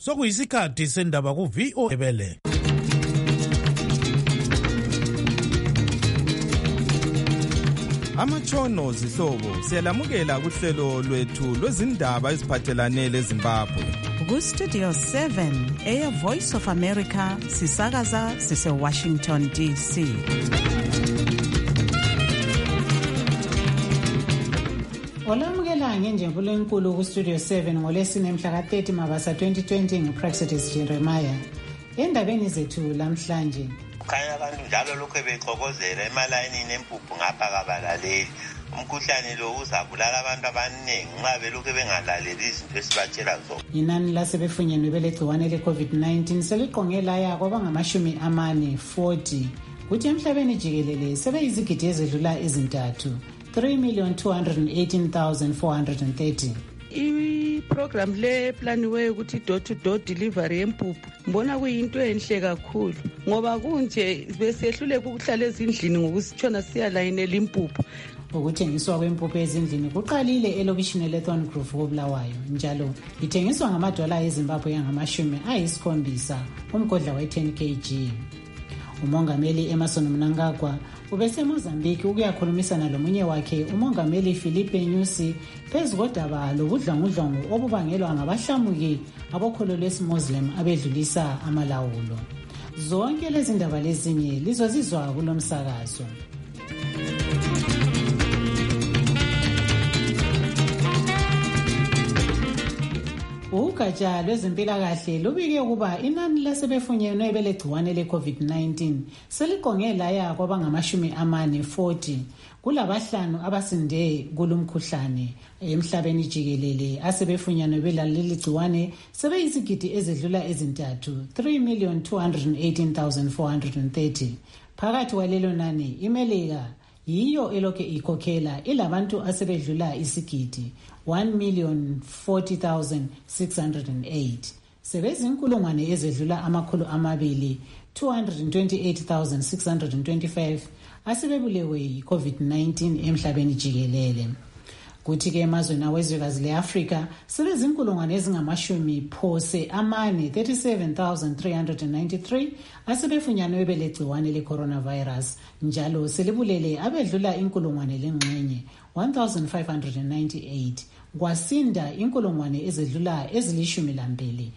sokuyisikhathi sendaba ku-VOA Ndebele. Amatshono zihlobo siyalamukela kuhlelo lwethu lwezindaba eziphathelane leZimbabwe. Ku-Studio 7 Air Voice of America sisakaza sise-Washington DC. Olamukela ngenjempulo enkulu ku-Studio 7 ngolesine mhla ka-30 Mabasa 2020 ngu-Praxedes Jeremiah. Endabeni zethu lamhlanje. Kukhanya abantu njalo lokhu bexokozela emalayinini empuphu ngapha kabalaleli. Umkhuhlane lo uzabulala abantu abaningi nxa belokhu bengalaleli izinto esibatshela zona. Inani lasebefunyenwe belegciwane le-COVID-19 seliqonge laya kwabangama-40 kuthi emhlabeni jikelele sebeyizigidi ezedlula ezintathu 3,218,430. Program le planiweyo ukuthi door to door delivery empuphu mbona kuyinto enhle kakhulu ngoba kunje besehluleka ukuhlala ezindlini ngokusitshona siyalayinela impuphu. Ukuthengiswa kwempuphu ezindlini kuqalile elokishini leThorn Grove koBulawayo njalo ithengiswa ngamadola eZimbabwe angama-70 umgodla we-10 kg. Umongameli Emmerson Mnangagwa ubeseMozambique ukuyakhulumisana lomunye wakhe umongameli Filipe Nyusi phezu kodaba lobudlwangudlwangu obubangelwa ngabahlamuki abokholo lwesi-Muslim abedlulisa amalawulo. Zonke lezi ndaba lezinye lizozizwa kulomsakazo. Ugatsha lwezempilakahle lubike ukuba inani lasebefunyenwe belegciwane le-COVID-19 seliqonge laya kwabangama-40 kulabahlanu abasinde kulumkhuhlane emhlabeni jikelele asebefunyenwe belaleli gciwane sebeyizigidi ezedlula ezintathu 3,218,430. Phakathi kwalelo nani iMelika yiyo elokhe ikhokhela ilabantu asebedlula isigidi 1,040,608. Sebezinkulungwane ezedlula amakhulu 228,625 asebebulewe yi-COVID-19 emhlabeni jikelele. Kuthi-ke emazweni awezwekazi le-Afrika sebezinkulungwane ezingama-37,393 asebefunyanwe belegciwane le-coronavirus njalo selibulele abedlula inkulungwane lengxenye 1,598 kwasinda inkulungwane ezedlula ezili-12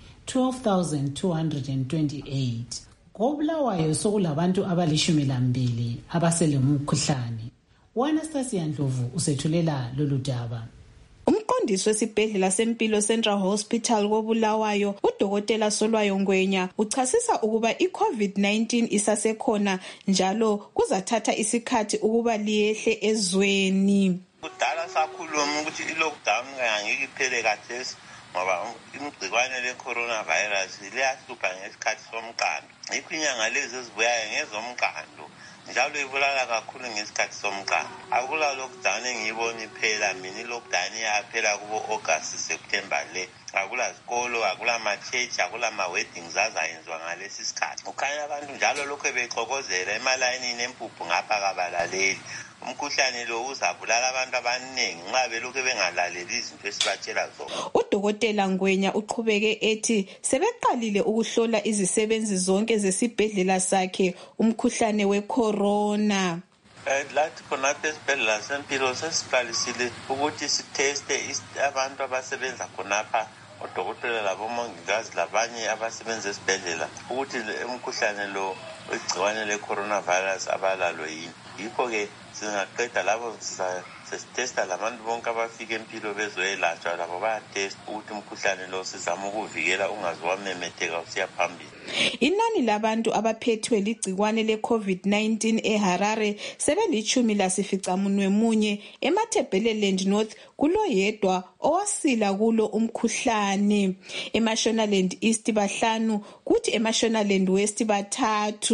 12,228. KoBulawayo sokulabantu abali-12 abaselemkhuhlane. Anastasia Ndlovu usethulela lolu daba. Umqondisi wesibhedlela sempilo Central Hospital koBulawayo uDokotela Solwayo Ngwenya uchasisa ukuba iCovid-19 isasekhona njalo kuzathatha isikhathi ukuba liyehle ezweni. Kudala sakhuluma ukuthi i-lockdown angeke iphele kathesi ngoba igciwane le-coronavirus liyahlupha ngesikhathi somqando. Yikho inyanga lezi ezibuyayo ngezomqando njalo ibulala kakhulu ngesikhathi somqando. Akula lockdown engiyibona iphela, mina i-lockdown iyaphela kubo August September le. Akula zikolo, akula ma-church, akula ma-weddings azayenziwa ngalesi sikhathi. Kukhanya abantu njalo lokhu bexokozela emalayinini empuphu ngapha kabalaleli. Umkhuhlane lo uzabulala abantu abaningi nxa belokhu bengalaleli izinto esibatshela zona. UDokotela Ngwenya uqhubeke ethi sebeqalile ukuhlola izisebenzi zonke zesibhedlela sakhe umkhuhlane we-corona. Lathi khonapha esibhedlela sempilo sesiqalisile ukuthi sitheste abantu abasebenza khonapha, odokotela labomongikazi labanye abasebenza esibhedlela ukuthi umkhuhlane lo igciwane le-coronavirus abalalo yini. Yikho-ke singaqeda labo sesitesta labantu bonke abafika empilo bezoyelatshwa labo bayatesta ukuthi umkhuhlane lo sizama ukuvikela ungaze wamemetheka usiya phambili. Inani labantu abaphethwe ligciwane le-COVID-19 eHarare sebeli-14, eMatabeleland North kuloyedwa owasila kulo umkhuhlane. EMashonaland East 5 kuthi eMashonaland West 3.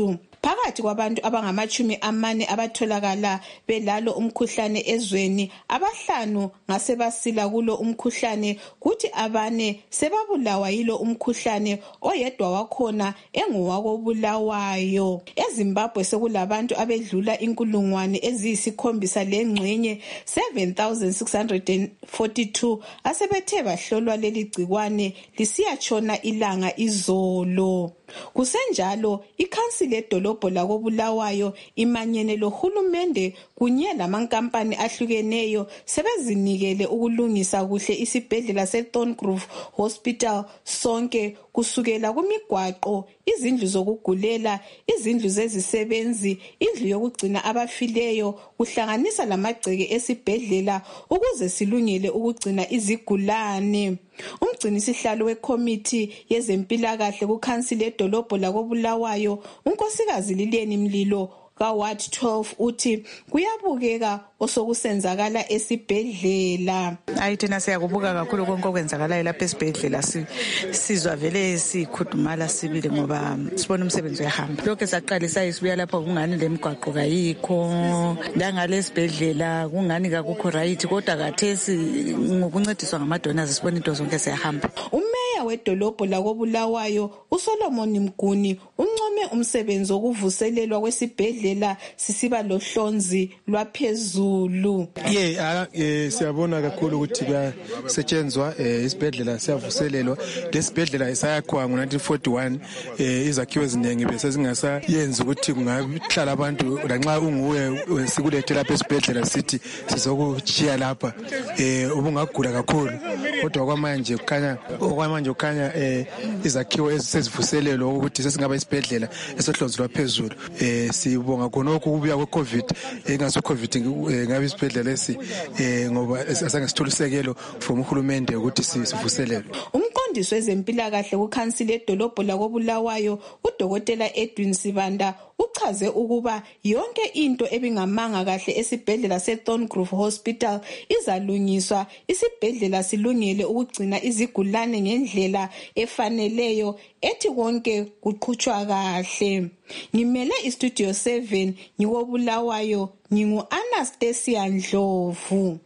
Phakathi kwabantu abangama-40 abatholakala belalo umkhuhlane ezweni, 5 ngasebasila kulo umkhuhlane, kuthi 4 sebabulawa yilo umkhuhlane, oyedwa wakhona engowakobulawayo. EZimbabwe sekulabantu abedlula 7,000 lengxenye 7,642 asebethe bahlolwa leli gcikwane lisiyatshona ilanga izolo. Kusenjalo, ikhansili edolobho lakobulawayo imanyene lohulumende kunye lamankampani ahlukeneyo sebezinikele ukulungisa kuhle isibhedlela seThorngrove Hospital sonke, kusukela kumigwaqo, izindlu zokugulela, izindlu zezisebenzi, indlu yokugcina abafileyo, kuhlanganisa lamagceke esibhedlela ukuze silungele ukugcina izigulane. Umgcinisihlalo wekomiti yezempilakahle kukhansili edolobho lakobulawayo, unkosikazi Lilian Mlilo kaWard 12 uthi kuyabukeka osokusenzakala esibhedlela. Thina siyakubuka kakhulu konke okwenzakalayo lapha esibhedlela, sizwa vele sikhudumala sibili ngoba sibona umsebenzi uyahamba. Lokho saqalisa isibuya lapha kungani lemigwaqo kayikho, ngale esibhedlela kungani kakukho right, kodwa kathesi ngokuncediswa ngamadonors sibona into zonke siyahamba. Umeya wedolobho lakobulawayo uSolomon Mguni uncome umsebenzi wokuvuselelwa kwesibhedlela sisiba lohlonzi lwaphezulu. Siyabona kakhulu ukuthi kuyasetshenzwa isibhedlela siyavuselelwa. Lesibhedlela sayakhwa ngo-1941, izakhiwo eziningi bese zingasayenzi ukuthi kungahlala abantu, lanxa unguwe sikulethe lapha esibhedlela sithi sizokuchiya lapha ubungagula kakhulu, kodwa okwamanje kukhanya izakhiwo ezisezivuselelwa ukuthi sesingaba isibhedlela esohlonzi lwaphezulu. Sibonga khonokho ukubuya kwe-COVID, engaso COVID ngabe isibhedlela lesi ngoba asange sithole isekelo from uhulumende ukuthi sivuselelwe. Umqondisi wezempilakahle kukhansili edolobho lakobulawayo uDokotela Edwin Sibanda uchaze ukuba yonke into ebingamanga kahle esibhedlela seThorngrove Hospital izalungiswa, isibhedlela silungele ukugcina izigulane ngendlela efaneleyo, ethi konke kuqhutshwa kahle. Ngimele iStudio 7 ngikobulawayo, ngingu-Anastasia Ndlovu.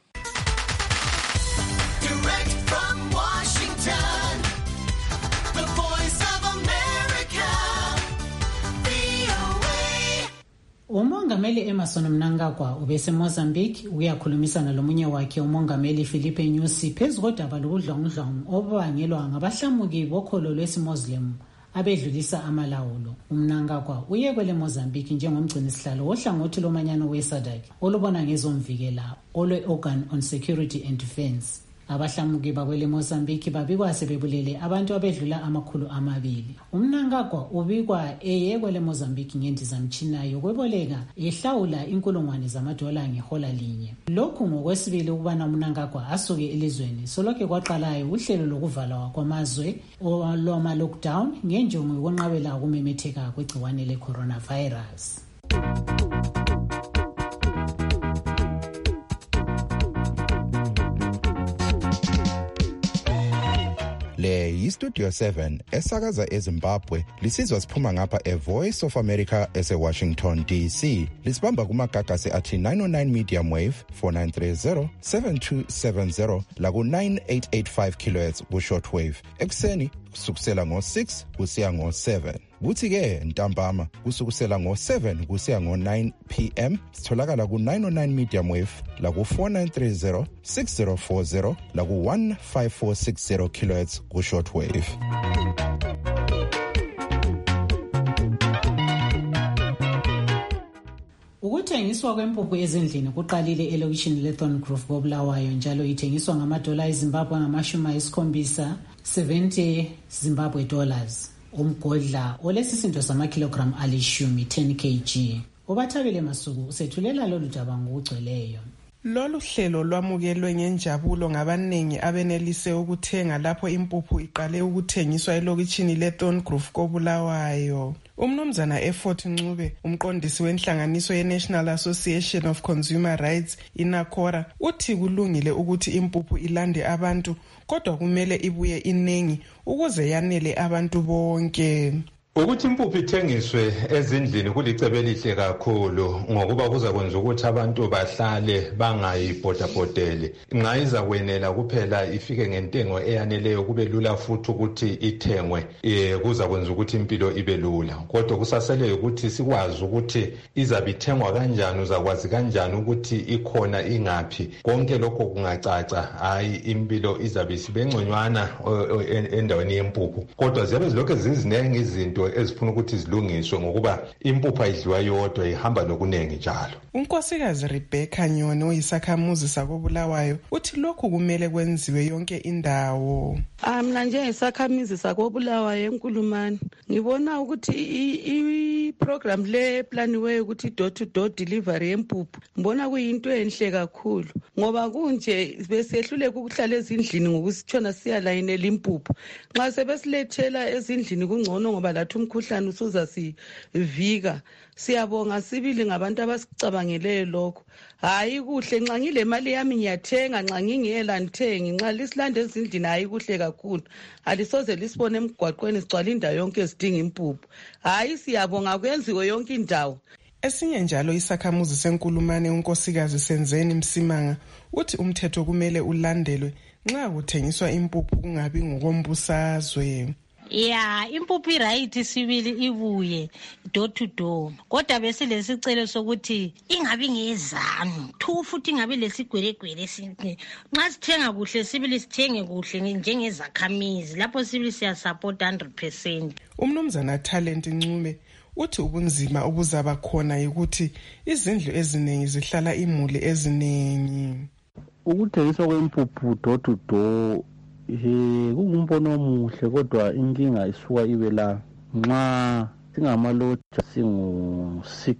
Umongameli Emerson Mnangagwa ubeseMozambique uyakhulumisana lomunye wakhe umongameli Filipe Nyusi phezu kodaba lokudlongudlongo obubangelwa ngabahlamuki bokholo lwesiMuslim abedlulisa amalawulo. Mnangagwa uye kwele Mozambique njengomgcinisihlalo wohlangothi lomanyano weSADC olubona ngezomvikela olwe-Organ on Security and Defense. Abahlamuki bakwele Mozambique babikwa sebebulele abantu abedlula 200. Mnangagwa ubikwa eye kwele Mozambique ngendizamtshina yokweboleka ehlawula $1,000 ngehola linye. Lokhu ngokwesibili ukubana Mnangagwa asuke elizweni solokhe kwaqalayo uhlelo lokuvalwa kwamazwe lwama-lockdown ngenjongo yokunqabela ukumemetheka kwegciwane le-coronavirus. Le yiStudio 7 esakaza eZimbabwe, lisizwa siphuma ngapha eVoice of America eseWashington DC. Lisibamba kumagagasi athi 909 medium wave 4930 7270 laku 9885 kHz ku shortwave. Ekseni kusukusela ngo-6 kusiya ngo-7. Kuthi-ke ntambama kusukusela ngo-7 kusiya ngo-9 p.m. sitholakala ku-909 medium wave laku 4930 6040 laku 15460 kHz ku shortwave. Ukuthengiswa kwempuphu ezindlini kuqalile elokishini leThorngrove kobulawayo, njalo ithengiswa ngamadola eZimbabwe $70 Zimbabwe dollars. Umgodla olesisindo samakilogram 10 kg. Ubathabile Masuku usethulela lolu daba ngokugcweleyo. Lolu hlelo lwamukelwe ngenjabulo ngabaningi abenelise ukuthenga lapho impuphu iqale ukuthengiswa elokishini leThorngrove kobulawayo. Umnumzana Effort Ncube, umqondisi wenhlanganiso ye-National Association of Consumer Rights iNACORA, uthi kulungile ukuthi impuphu ilande abantu, kodwa kumele ibuye inengi ukuze yanele abantu bonke. Ukuthi impuphu ithengiswe ezindlini kulicebo elihle kakhulu ngokuba kuzakwenza ukuthi abantu bahlale bangayibhodabhodeli. Nxa izakwenela kuphela ifike ngentengo eyaneleyo kube lula futhi ukuthi ithengwe, kuzakwenza ukuthi impilo ibe lula. Kodwa kusasele ukuthi sikwazi ukuthi izabe ithengwa kanjani, uzakwazi kanjani ukuthi ikhona ingaphi. Konke lokho kungacaca, hayi impilo izabe isibengconywana endaweni yempuphu. Kodwa ziyabe zilokho zizinengi izinto ezifuna ukuthi zilungiswe ngokuba impuphu ayidliwa yodwa, ihamba lokunengi njalo. Unkosikazi Rebecca Nyoni oyisakhamuzi sakoBulawayo uthi lokhu kumele kwenziwe yonke indawo. Mina njengesakhamuzi sakoBulawayo eNkulumane ngibona ukuthi i-program le planiweyo ukuthi door to door delivery yempuphu ngibona kuyinto enhle kakhulu ngoba kunje besehluleka ukuhlala ezindlini ngokusitshona siyalayinela impuphu. Nxa sebesilethela ezindlini kungcono ngoba lathi umkhuhlane usuza sivika. Siyabonga sibili ngabantu abasicabangeleyo lokho. Hayi kuhle nxa ngile mali yami ngiyathenga, nxa ngingela ngithengi, nxa lisilande ezindlini hayi kuhle kakhulu. Alisoze lisibone emgwaqweni sigcwala indawo yonke esidinga impuphu. Hayi siyabonga kwenziwe yonke indawo. Esinye njalo isakhamuzi seNkulumane unkosikazi Senzeni Msimanga uthi umthetho kumele ulandelwe nxa kuthengiswa impuphu kungabi ngokombusazwe. Impuphu right sibili ibuye door to door. Kodwa besilesicelo sokuthi ingabi ngezanu. Futhi ingabi lesigweregwere sinke. Nxa sithenga kuhle sibili sithenge kuhle njengezakhamizi. Lapho sibili siya support 100%. Umnumzana Talent Ncube uthi ubunzima obuzaba khona ukuthi izindlu eziningi zihlala imuli eziningi. Ukuthengiswa kwempuphu door to door kungumbono omuhle, kodwa inkinga isuka ibe la nxa singamaloja singu-6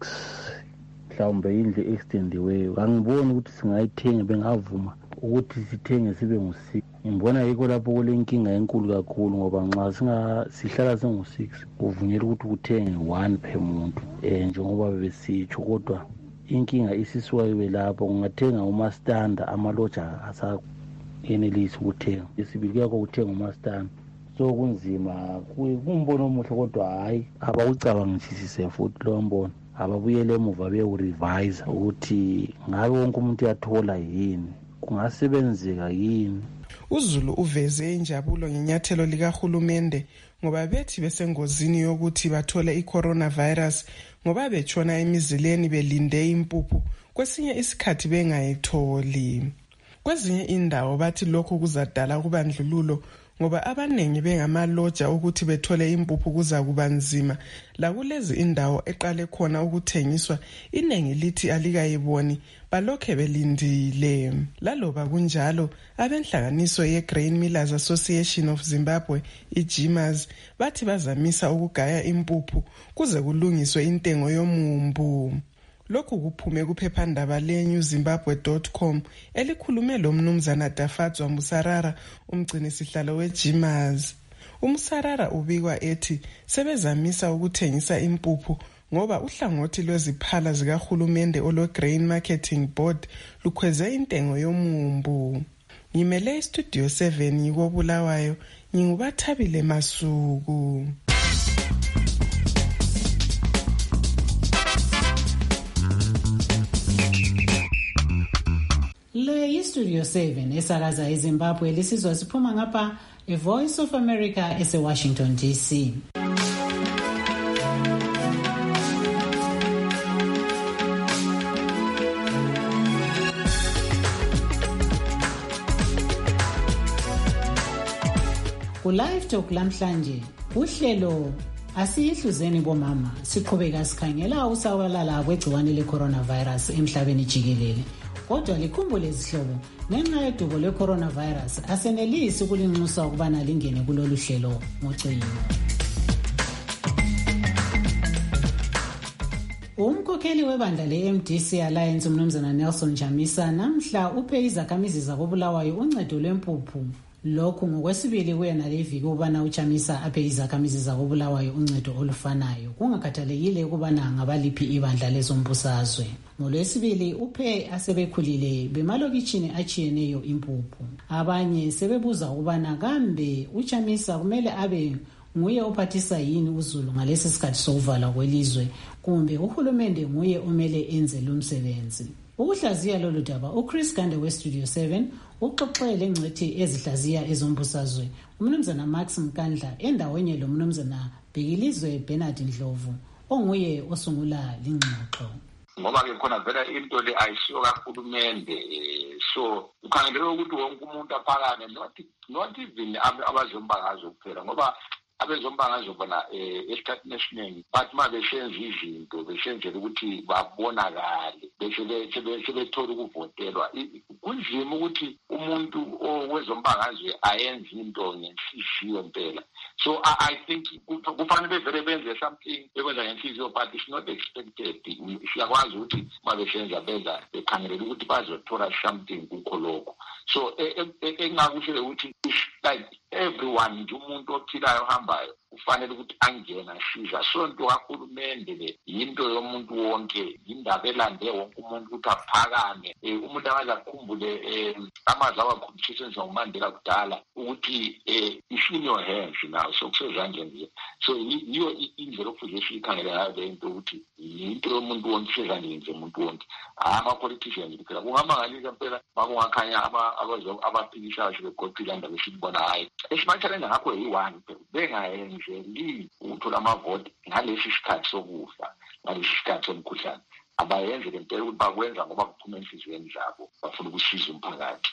mhlawumbe indlu extendiweyo. Angiboni ukuthi singayithenga, bengavuma ukuthi sithenge sibe ngu-6. Ngibona yikho lapho kulenkinga enkulu kakhulu ngoba nxa sihlala singu-6 kuvunyelwa ukuthi kuthenge 1 per muntu njengoba besitsho, kodwa inkinga isisuka ibe lapho. Kungathenga umastanda, amaloja asayenelisi ukuthenga. Isibili kuyakho kuthenga umastanda, so kunzima. Kumbono omuhle kodwa hayi abawucabangisise futhi lo mbono, ababuyele emuva beyewurevise ukuthi ngabe wonke umuntu uyathola yini, kungasebenzeka yini. uZulu uveze injabulo ngenyathelo likahulumende ngoba bethi besengozini yokuthi bathole i-coronavirus ngoba betshona emizileni belinde impuphu, kwesinye isikhathi bengayitholi. Kwezinye indawo bathi lokhu kuzadala kubandlululo ngoba abanengi bengamaloja ukuthi bethole impuphu kuza kuba nzima. La kulezi indawo eqale khona ukuthengiswa inengi lithi alikayiboni, balokhe belindile. Laloba kunjalo, abenhlanganiso ye-Grain Millers Association of Zimbabwe, iGMAS, bathi bazamisa ukugaya impuphu kuze kulungiswe intengo yomumbu. Lokhu kuphume kuphephandaba leNewZimbabwe.com elikhulume lo mnumzana Dafatswa Musarara, umgcini sihlalo weGMAS. Umusarara ubikwa ethi sebezamisa ukuthengisa impuphu ngoba uhlangothi lweziphala zikahulumende olwe-Grain Marketing Board lukhweze intengo yomumbu. Ngimele iStudio 7 ngikoBulawayo, nginguBathabile Masuku. Le iStudio 7 esakaza eZimbabwe lisizwa siphuma ngapha eVoice of America eseWashington DC. Ku-Live Talk lamhlanje uhlelo asiyihluzeni bomama siqhubeka sikhangela usabalala kwegciwane le-coronavirus emhlabeni jikelele. Kodwa likhumbule izihlobo, ngenxa yedubo le-coronavirus asenelisi ukulinxusa ukubana lingene kulolu hlelo ngocingo. Umkhokheli webandla le-MDC Alliance umnumzana Nelson Jamisa namhla uphe izakhamizi zakoBulawayo uncedo lwempuphu. Lokhu ngokwesibili kuyena leviki ukubana uJamisa aphe izakhamizi zakoBulawayo uncedo olufanayo kungakhathalekile ukubana ngabaliphi ibandla lezombusazwe. Ngolwesibili uphe asebekhulile bemalokitshini achiyeneyo impuphu. Abanye sebebuza ukubana kambe uJamisa kumele abe nguye ophathisa yini uZulu ngalesi sikhathi sokuvalwa kwelizwe kumbe uhulumende nguye omele enze lo msebenzi? Ukuhlaziya lolu daba, uChris Gande weStudio 7 uxoxele ingcwethi ezihlaziya ezombusazwe umnumzana Max Mkandla endaweni lo mnumzana Bhekilizwe Bernard Ndlovu onguye osungula lingxoxo. Ngoba ke khona vele into le ayisiyo kahulumende, so ukhangelele ukuthi wonke umuntu aphakane, not even abazombangazwe kuphela, ngoba abezombangazwe bona esikhathini esiningi bathi uma beshenza izinto beshenzela ukuthi babonakale bese bethola ukuvotelwa. Kunzima ukuthi umuntu owezombangazwe ayenze into ngenhliziyo impela. So I think kufanele vele benze something bekwenza ngenhliziyo, but it's not expected. Siyakwazi ukuthi uma beshenza benza bekhangelela ukuthi bazothola something kukho lokho. So engakusho ukuthi like everyone nje umuntu ophilayo ohambayo ufanele ukuthi angena asiza. Sonto kahulumende le yinto yomuntu wonke, indaba elande wonke umuntu ukuthi aphakame. Umuntu akazakhumbule amazwi awakhulunyiswa nguMandela kudala ukuthi it's in your hands now, so kusezandleni nje. So yiyo indlela okufuze siyikhangele ngayo le into ukuthi yinto yomuntu wonke, isezandleni zomuntu wonke, ama-politicians kuphela. Kungamangalisa mpela makungakhanya abaphikishayo begoqile indaba esibona hayi esimathaleni ngakho yi-1 bengayenzeli ukuthola amavoti ngalesi sikhathi sokufa, ngalesi sikhathi somkhuhlane. Abayenze lempela ukuthi bakwenza ngoba kuphuma enhliziyweni zabo, bafuna ukusiza umphakathi.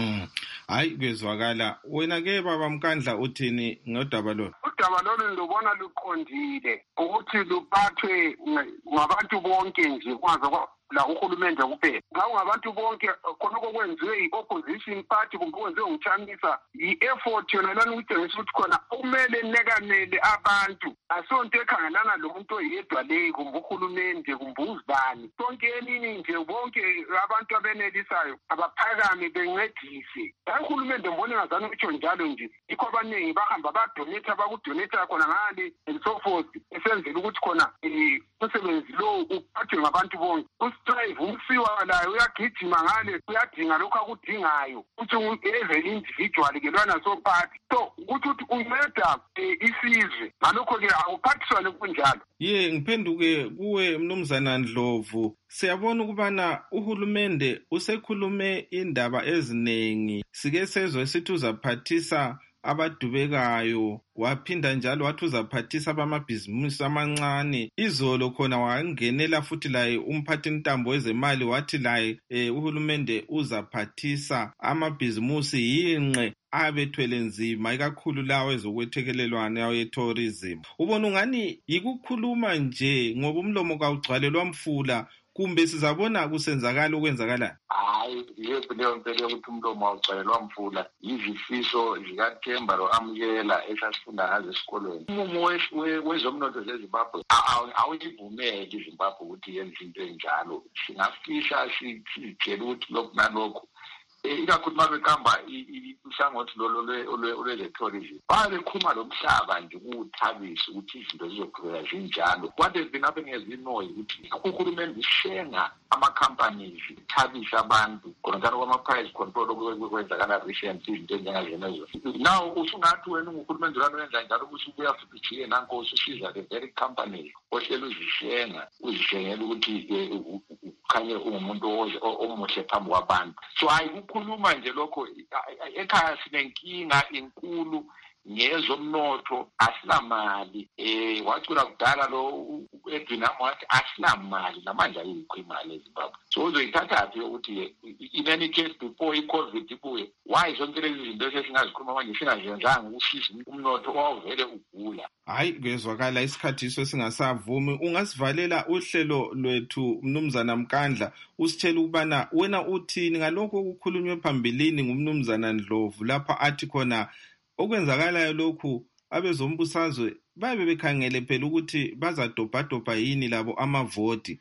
Hayi kuyezwakala. Wena-ke baba Mkandla uthini ngodaba lolu? Udaba lolu lubona luqondile ukuthi luphathwe ngabantu bonke nje, kwaze la uhulumende kuphela. Ngawo ngabantu bonke khona okwenziwe i-opposition party kumbe kwenziwe ngichamisa i-effort yona lana ukutshengisa ukuthi khona kumele nekanele abantu. Asonto ekhangelana lo muntu oyedwa le kumbe uhulumende kumbe uzibani. Sonke eningi nje bonke abantu abenelisayo abaphakame bencedise. Uhulumende mbone ngazana utsho njalo nje. Ikho abaningi bahamba badonate abakudonate khona ngale and so forth, esenzela ukuthi khona umsebenzi lo uphathwe ngabantu bonke. Strive umsiwa layo uyagijima ngale uyadinga lokho akudingayo ukuthi evele individual ke lwana so party, so ukuthi unceda isizwe ngalokho ke awuphathiswane kunjalo. Ngiphenduke kuwe mnumzana Ndlovu, siyabona ukubana uhulumende usekhulume indaba eziningi, sike sezwe sithi uzaphathisa abadubekayo, waphinda njalo wathi uzaphathisa abamabhizimusi amancane. Izolo khona wangenela futhi laye umphathi ntambo wezemali wathi laye uhulumende uzaphathisa amabhizimusi yinqe abethwele nzima, ikakhulu lawo ezokwethekelelwana yawo ye-tourism. Ubona ungani yikukhuluma nje ngoba umlomo kawugcwalelwa mfula, kumbe sizabona kusenzakala okwenzakalayo? Hayi, yebo leyo mpela ukuthi umlomo awugcwalelwa mfula izifiso zikaThemba lo-Amukela esasifunda ngazo esikolweni. Umumo wezomnotho zeZimbabwe awuyivumeli iZimbabwe ukuthi yenze into enjalo. Singafisha sitshela ukuthi lokhu nalokhu, ikakhulu uma beqamba uhlangothi lwe-tourism, babekhuluma lo mhlaba nje kuwuthabisa ukuthi izinto zizoqhubeka zinjalo. What has been happening has been noise ukuthi uhulumende ushenga ama-companies ithabisa abantu khona njalo kwama-price control okwenzakala recent izinto enjengazenezo. Now usungathi wena uhulumende lwana wenza njalo ukuthi ubuya futhi ujike nanko ususiza the very companies ohlele uzishengela ukuthi khanye ungumuntu omuhle phambi kwabantu. So ayikukhuluma nje lokho, ekhaya sinenkinga enkulu ngezomnotho, asinamali. Wacula kudala lo Edwin wathi asinamali, namanje ayikho imali eZimbabwe. So uzoyithathaphi ukuthi in any case before i-COVID ibuye, why zonke lezi zinto esesingazikhuluma manje singazenzanga ukusiza umnotho owavele ugula? Hayi kuyezwakala isikhathi iso singasavumi. Ungasivalela uhlelo lwethu mnumzana Mkandla, usitshela ukubana wena uthini ngalokho okukhulunywe phambilini ngumnumzana Ndlovu lapha athi khona okwenzakalayo lokhu abezombusazwe babe bekhangele phela ukuthi bazadobhadobha yini labo amavoti.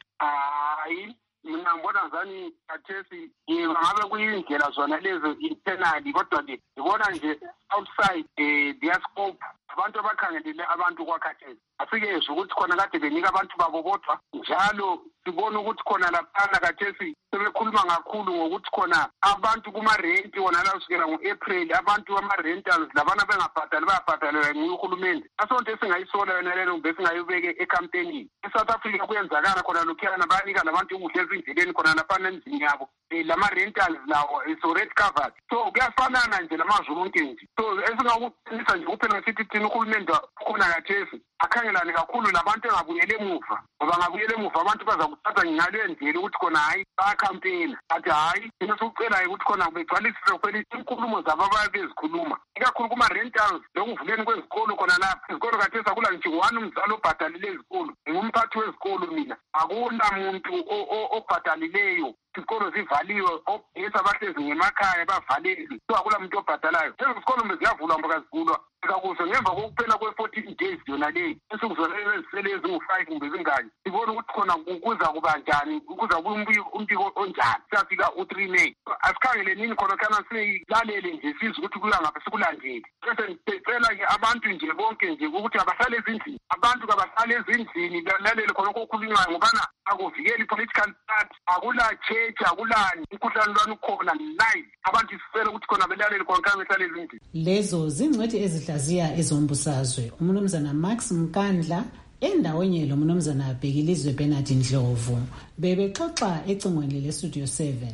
Hayi, mina ngibona ngani khathesi ngabe kuyindlela zona lezo internally, kodwa ke ngibona nje outside their scope abantu abakhangelele abantu kwakhathesi. Asikezwe ukuthi khona kade benika abantu babo bodwa, njalo sibona ukuthi khona laphana khathesi sebekhuluma kakhulu ngokuthi khona abantu kuma-renti wona la kusukela ngo-April abantu ama-rentals labana bengabhadali bayabhadalelwa nguye uhulumende. Asonto esingayisola yona lelo besingayibeke ekampenini. eSouth Africa kuyenzakala khona lokhuyana bayanika nabantu ukudla ezindleleni khona lapha endlini yabo. Lama-rentals lawo is already covered. So kuyafanana nje lamazwe onke nje. So esingakuqinisa nje kuphela sithi thina uhulumende khona kathesi akhangelane kakhulu labantu engabuyele emuva. Ngoba ngabuyele emuva abantu bazakuthatha ngale ndlela ukuthi khona hayi bayakhampeyina. Athi hayi thina sikucelayo ukuthi khona begcwalisise kuphela inkulumo zabo ababezikhuluma. Ikakhulu kuma-rentals lokuvuleni kwezikolo khona lapha. Izikolo kathesi akula nje one umzali obhadalile izikolo. Ngumphathi wezikolo mina. Akuna muntu obhadalileyo. Izikolo zivaliwe obhesi abahlezi ngemakhaya bavalelwe. So akula muntu obhadalayo. Izikolo beziyavulwa mbakazivulwa. Kakuhle ngemva kokuphela kwe-14 days yona leyi insuku zona ezisele ezingu-5 kumbe zingaki sibona ukuthi khona kuza kuba njani kuza umbiko onjani siyafika u-3 May. Asikhangelenini khona kana silalele nje sizwe ukuthi kuya ngapha sikulandele. Bese ngicela-ke abantu nje bonke nje ukuthi abahlale ezindlini abantu kabahlale ezindlini balalele khona okukhulunywayo ngobana akuvikeli i-political party akula church akulani umkhuhlane lwani ukhona live abantu sicela ukuthi khona belalele khona kana behlale ezindlini. Lezo zingcwethi ezihlaziya ezombusazwe umnumzana Max Mkandla endaweni lo mnumzana Bhekilizwe Bernard Ndlovu bebexoxa ecingweni le Studio 7.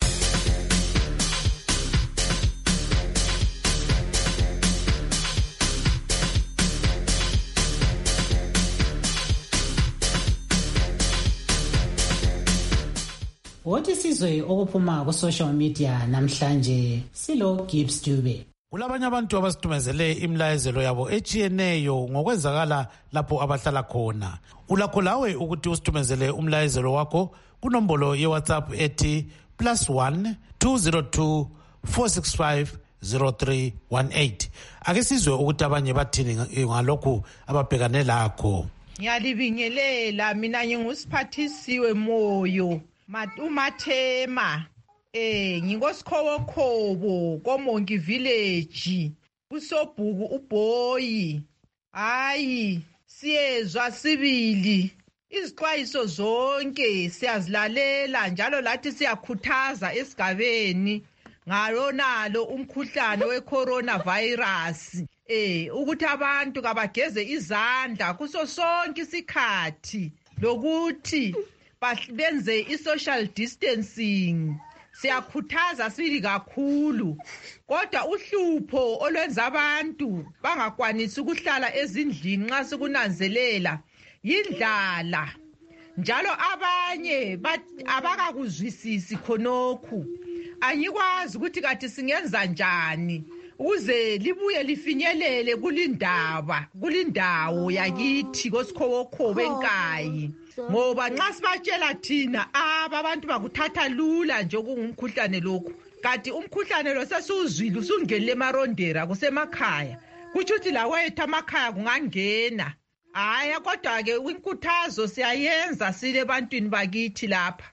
Wothi sizwe okuphuma ku social media namhlanje silo Gibbs Dube. Kulabanye abantu abasitumezele imlayezelo yabo etshiyeneyo ngokwenzakala lapho abahlala khona. Ulakho lawe ukuthi usitumezele umlayezelo wakho kunombolo ye-WhatsApp ethi +1 202 465 0318. Ake sizwe ukuthi abanye bathini ngalokhu ababhekane lakho. Ngiyalibingelela mina ngingusiphathisiwe moyo uMathema. Ngingosikhowokhobo koMongi Village kuSobhuku uBoyi. Hayi siyezwa sibili izixwayiso zonke siyazilalela njalo lathi siyakhuthaza esigabeni ngalonalo umkhuhlane we-coronavirus ukuthi abantu kabageze izandla kuso sonke isikhathi lokuthi benze i-social distancing. Siyakhuthaza sibili kakhulu kodwa uhlupho olwenza abantu bangakwanisi ukuhlala ezindlini nxa sikunanzelela yindlala njalo abanye abakakuzwisisi khonokhu. Angikwazi ukuthi kathi singenza njani ukuze libuye lifinyelele kulindawo yakithi koSikhowokhobo eNkayi. Ngoba nxa sibatshela thina abantu bakuthatha lula nje okungumkhuhlane lokhu kanti umkhuhlane lo sesiwuzwile usungenile emarondera kusemakhaya kutsho ukuthi lawethu amakhaya kungangena. Hhayi kodwa-ke inkuthazo siyayenza sile ebantwini bakithi lapha.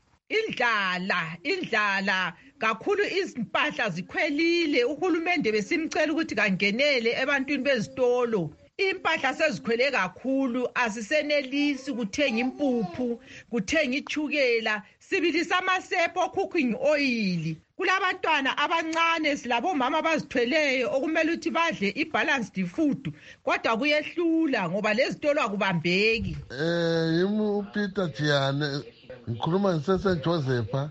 Indlala kakhulu izimpahla zikhwelile uhulumende besimcela ukuthi kangenele ebantwini bezitolo. Impahla sezikhwele kakhulu asisenelisi kuthenga impuphu kuthenga ichukela sibilisa amasepa cooking oil. Kulabantwana abancane silabomama abazithweleyo okumele ukuthi badle i-balanced food kodwa kuyehlula ngoba lezitolo akubambeki. uPeter Jiyane ngikhuluma ngiseSt Josepha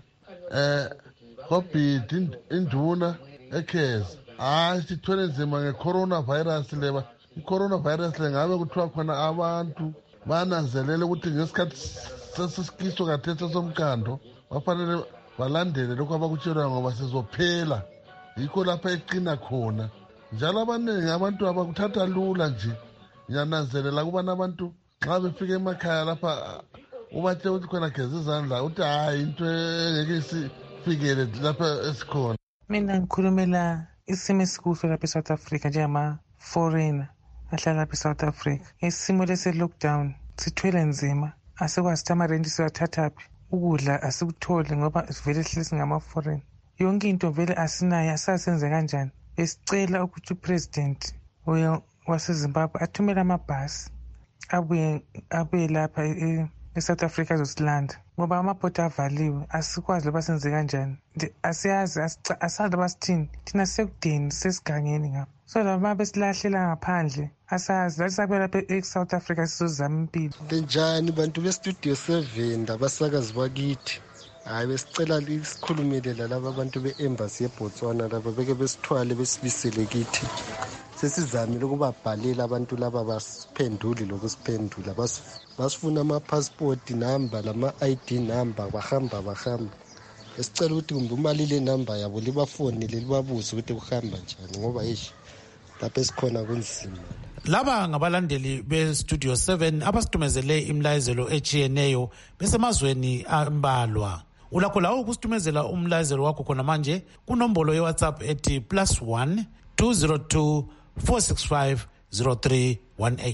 Hobit induna ekheza. Hayi sithwele nzima nge-coronavirus leba. I-coronavirus le ngabe kuthiwa khona abantu bananzelela ukuthi ngesikhathi sesikiso kathesi somkando bafanele balandele lokhu abakutshelwayo ngoba sizophela. Yikho lapha eqina khona njalo abaningi abantu abakuthatha lula nje. Ngiyananzelela kubana abantu nxa befika emakhaya lapha ubatshela ukuthi khona geza izandla uthi hayi into engeke isifikele lapha esikhona. Mina ngikhulumela isimo esikuso lapha eSouth Africa njengama-foreigner ahlala lapha eSouth Africa. Isimo lese-lockdown sithwele nzima asikwazi ukuthi amarenti siwathathaphi. Ukudla asikutholi ngoba sivele sihleli singama-foreign. Yonke into vele asinayo asasenze kanjani. Besicela ukuthi upresident waseZimbabwe athumele amabhasi abuye lapha eSouth Africa azosilanda ngoba amabhodi avaliwe, asikwazi loba senze kanjani. Asiyazi, asazi loba sithini, thina sekudeni sesigangeni ngapha. So laba besilahlela ngaphandle asazi lathi sabuya lapha eSouth Africa sizozama impilo. Benjani bantu bestudio 7 abasakazi bakithi? Hayi besicela isikhulumelela laba abantu be-embassy yeBotswana laba beke besithwale besibisele kithi. Sesizamile ukubabhalela abantu laba basiphenduli lokusiphendula basifuna ama-passport number lama-ID number bahamba. Esicela ukuthi kumbe umali le number yabo libafonele libabuze ukuthi kuhamba njani ngoba yishi lapha esikhona kunzima. Laba ngabalandeli beStudio 7 abasitumezele imlayezelo echiyeneyo besemazweni ambalwa. Ulakho lawo ukusithumezela umlayezelo wakho khona manje kunombolo yeWhatsApp ethi +1 202 465 0318.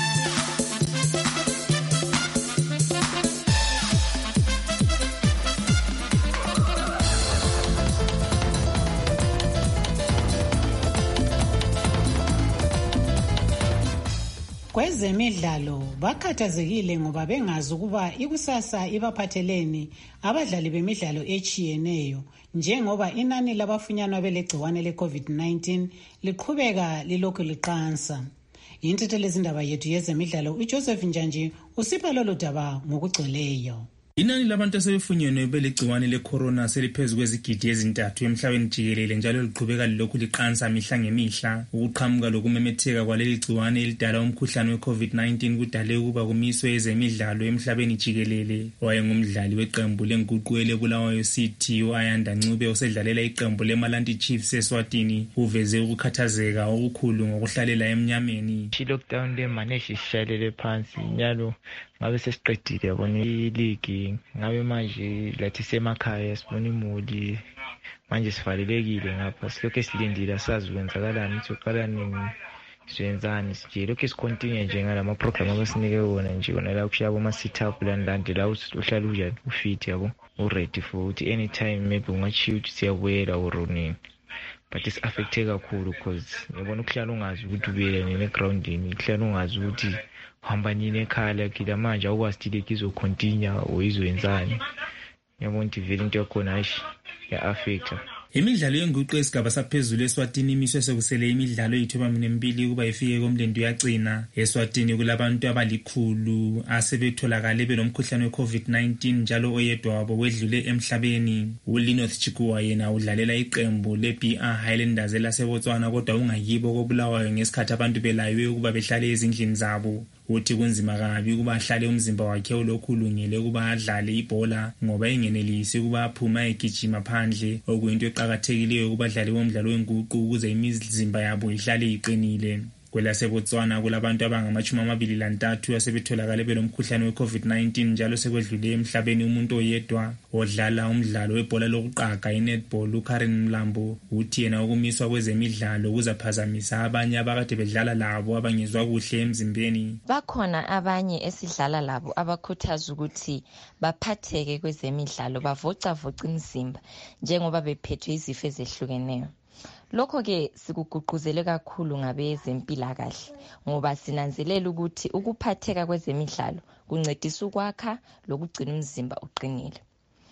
Kwezemidlalo bakhathazekile ngoba bengazi ukuba ikusasa ibaphatheleni abadlali bemidlalo echiyeneyo njengoba inani labafunyanwa belegciwane le-COVID-19 liqhubeka lilokhu liqansa. Yintethe lezindaba yethu yezemidlalo uJoseph Njanji usipha lolu daba ngokugcweleyo. Inani labantu asebefunyenwe belegciwane lecorona seliphezulu kwezigidi ezintathu emhlabeni jikelele njalo liqhubeka lokhu liqansa mihla ngemihla. Ukuqhamuka lokumemetheka kwaleli gciwane elidala umkhuhlane we-COVID-19 kudale ukuba kumiswe ezemidlalo emhlabeni jikelele. Wayengumdlali weqembu lenguqu elebulawayo City u-Ayanda Ncube osedlalela iqembu leMalandi Chiefs eSwatini uveze ukukhathazeka okukhulu ngokuhlalela emnyameni. I-lockdown le manage ishalele phansi njalo ngabe sesiqedile yabona iligi ngabe manje lathi semakhaya sibona imuli manje sivalelekile ngapha silokho silindile asazi ukwenzakalani ukuthi uqala nini siyenzani sije lokho sikontinue nje ngalama program abasinike wona nje wona la kushaya ama sit up landandi la uhlala unjani ufit yabo uready for ukuthi anytime maybe ungachiya ukuthi siyabuyela uronini. But it's affected kakhulu because yabona ukuhlala ungazi ukuthi ubuyela nini egroundini, ukuhlala ungazi ukuthi hamba nini ekhaya kila manje awukwazi ukuthi izocontinue or izoyenzani. Yabona ukuthi vele into yakhona ya affect. Imidlalo yenguqu esigaba saphezulu eSwatini imiswe sekusele imidlalo eyithobamnembili kuba ifike komlendo yagcina. eSwatini kulabantu abalikhulu asebetholakale benomkhuhlane we-COVID-19 njalo oyedwa wabo wedlule emhlabeni. uLinoth Chikuwa yena udlalela iqembu leBR Highlanders elaseBotswana kodwa ungayibo kobulawayo ngesikhathi abantu belaywe ukuba behlale ezindlini zabo. Uthi kunzima kabi ukuba ahlale umzimba wakhe olokhu ulungile ukuba adlale ibhola ngoba engenelisi ukuba aphuma egijima phandle okuyinto eqhakathekileyo kubadlali bomdlalo wenguqu ukuze imizimba yabo ihlale iqinile. KwelaseBotswana kulabantu abangama-23 asebetholakale belomkhuhlane we-COVID-19 njalo sekwedlule emhlabeni umuntu oyedwa odlala umdlalo webhola lokuqaga i-netball uKaren Mlambo uthi yena ukumiswa kwezemidlalo kuzaphazamisa abanye abakade bedlala labo abangezwa kuhle emzimbeni. Bakhona abanye esidlala labo abakhuthaza ukuthi baphatheke kwezemidlalo bavocavoca imizimba njengoba bephethwe izifo ezehlukeneyo. Lokho-ke sikuguquzele kakhulu ngabezempilakahle ngoba sinanzelela ukuthi ukuphatheka kwezemidlalo kuncedisa ukwakha lokugcina umzimba uqinile.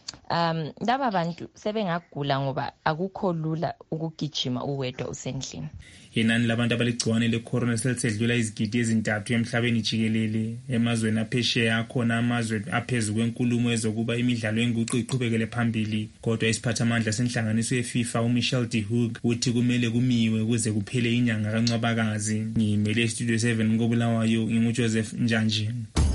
Laba bantu sebengagula ngoba akukho lula ukugijima uwedwa usendlini. Inani labantu abaligciwane lecorona selisedlula izigidi ezintathu emhlabeni jikelele. Emazweni aphesheya akhona amazwe aphezulu kwenkulumo ezokuba imidlalo yenguqu iqhubekele phambili. Kodwa isiphathamandla senhlanganiso yeFIFA uMichel de Hoog uthi kumele kumiwe kuze kuphele inyanga kaNcwabakazi. Ngimele Studio 7 kobulawayo nginguJoseph Njanji.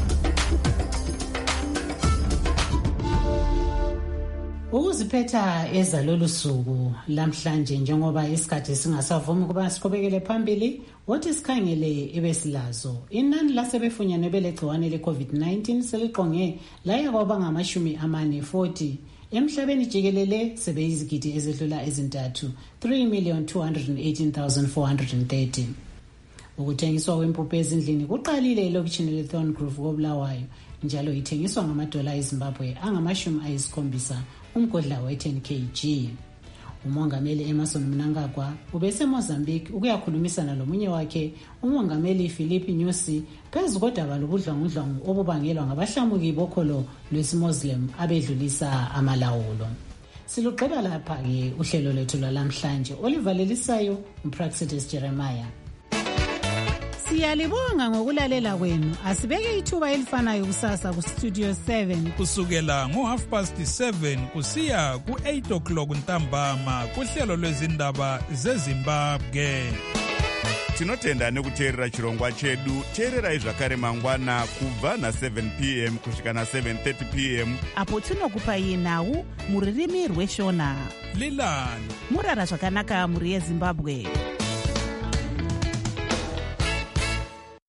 Ukuziphetha ezalolu suku lamhlanje njengoba isikhathi singasavumi kuba siqhubekele phambili wothi sikhangele ebesilazo inani lasebefunyanwe belegciwane le-COVID-19 seliqonge laya kwaba ngama-40 emhlabeni jikelele sebeyizigidi ezidlula ezintathu 3,218,430. Ukuthengiswa kwempuphu ezindlini kuqalile elokishini leThorncroft kobulawayo njalo ithengiswa ngamadola eZimbabwe angama-70 umgodla we-10 kg. Umongameli Emmerson Mnangagwa ubeseMozambique ukuyakhulumisana lomunye wakhe umongameli Philip Nyusi phezu kodaba lobudlwangudlwangu obubangelwa ngabahlamuki bokholo lwesimuslim abedlulisa amalawulo. Silugqiba lapha-ke uhlelo lethu lwalamhlanje olivalelisayo uPraxitis Jeremiah. Siyalibonga ngokulalela kwenu. Asibeke ithuba elifanayo kusasa kuStudio 7 kusukela ngo7:30 kusiya ku8 ntambama kuhlelo lwezindaba zeZimbabwe. Tinotenda nekuteerera chirongwa chedu. Teererai zvakare mangwana kubva na7 p.m. kusvika na7:30 p.m. apo tinokupai nhau muririmi rweshona. Lilani murara zvakanaka muri yeZimbabwe.